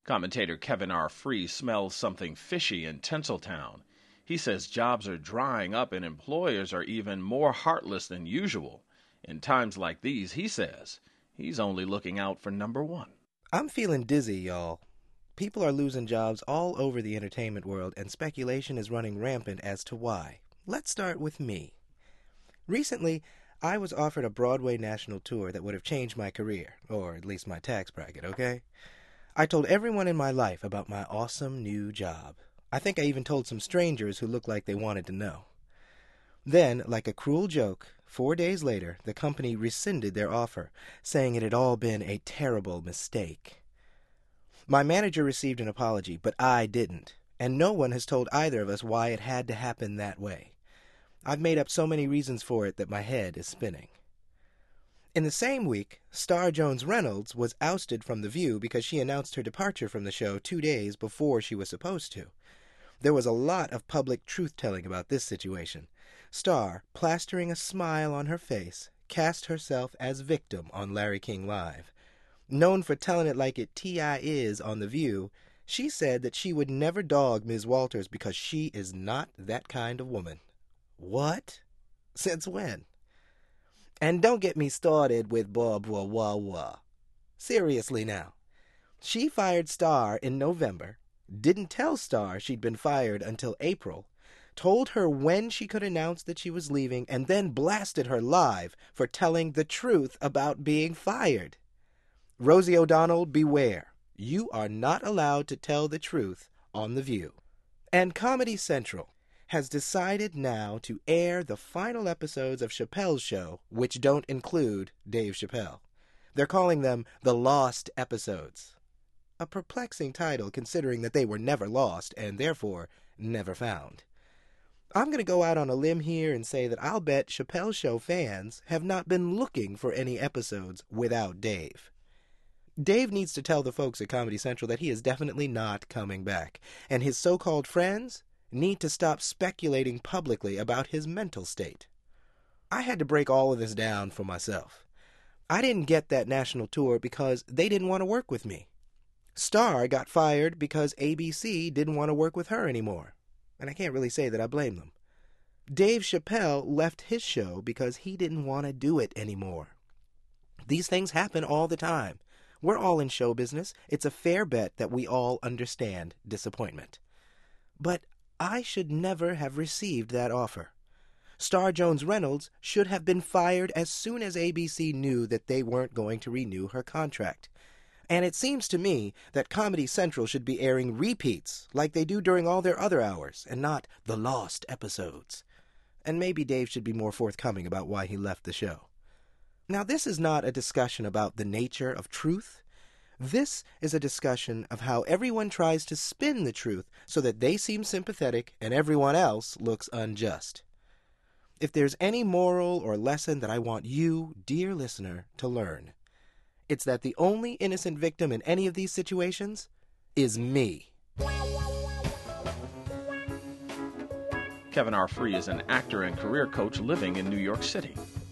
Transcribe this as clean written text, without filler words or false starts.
Commentator Kevin R. Free smells something fishy in Tinseltown. He says jobs are drying up and employers are even more heartless than usual. In times like these, he says, he's only looking out for number one. I'm feeling dizzy, y'all. People are losing jobs all over the entertainment world, and speculation is running rampant as to why. Let's start with me. Recently, I was offered a Broadway national tour that would have changed my career, or at least my tax bracket, okay? I told everyone in my life about my awesome new job. I think I even told some strangers who looked like they wanted to know. Then, like a cruel joke, 4 days later, the company rescinded their offer, saying it had all been a terrible mistake. My manager received an apology, but I didn't, and no one has told either of us why it had to happen that way. I've made up so many reasons for it that my head is spinning. In the same week, star Jones Reynolds was ousted from The View because she announced her departure from the show 2 days before she was supposed to. There was a lot of public truth-telling about this situation. Star, plastering a smile on her face, cast herself as victim on Larry King Live. Known for telling it like it T.I. is on The View, she said that she would never dog Ms. Walters because she is not that kind of woman. What? Since when? And don't get me started with blah, blah, blah, blah. Seriously now. She fired Star in November, didn't tell Star she'd been fired until April, told her when she could announce that she was leaving, and then blasted her live for telling the truth about being fired. Rosie O'Donnell, beware. You are not allowed to tell the truth on The View. And Comedy Central has decided now to air the final episodes of Chappelle's Show, which don't include Dave Chappelle. They're calling them the Lost Episodes. A perplexing title considering that they were never lost and therefore never found. I'm going to go out on a limb here and say that I'll bet Chappelle's Show fans have not been looking for any episodes without Dave. Dave needs to tell the folks at Comedy Central that he is definitely not coming back, and his so-called friends need to stop speculating publicly about his mental state. I had to break all of this down for myself. I didn't get that national tour because they didn't want to work with me. Star got fired because ABC didn't want to work with her anymore, and I can't really say that I blame them. Dave Chappelle left his show because he didn't want to do it anymore. These things happen all the time. We're all in show business. It's a fair bet that we all understand disappointment. But I should never have received that offer. Star Jones Reynolds should have been fired as soon as ABC knew that they weren't going to renew her contract. And it seems to me that Comedy Central should be airing repeats like they do during all their other hours, and not the lost episodes. And maybe Dave should be more forthcoming about why he left the show. Now, this is not a discussion about the nature of truth. This is a discussion of how everyone tries to spin the truth so that they seem sympathetic and everyone else looks unjust. If there's any moral or lesson that I want you, dear listener, to learn, it's that the only innocent victim in any of these situations is me. Kevin R. Free is an actor and career coach living in New York City.